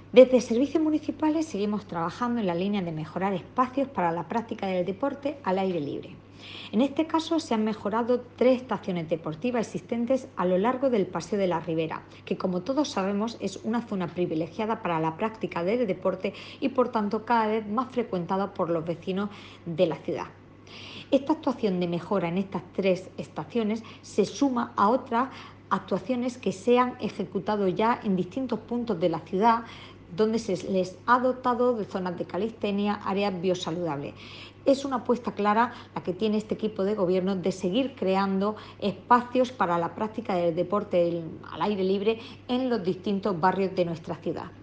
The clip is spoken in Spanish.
Desde servicios municipales seguimos trabajando en la línea de mejorar espacios para la práctica del deporte al aire libre. En este caso se han mejorado 3 estaciones deportivas existentes a lo largo del Paseo de la Ribera, que como todos sabemos es una zona privilegiada para la práctica del deporte y por tanto cada vez más frecuentada por los vecinos de la ciudad. Esta actuación de mejora en estas 3 estaciones se suma a otras actuaciones que se han ejecutado ya en distintos puntos de la ciudad donde se les ha dotado de zonas de calistenia, áreas biosaludables. Es una apuesta clara la que tiene este equipo de gobierno de seguir creando espacios para la práctica del deporte al aire libre en los distintos barrios de nuestra ciudad.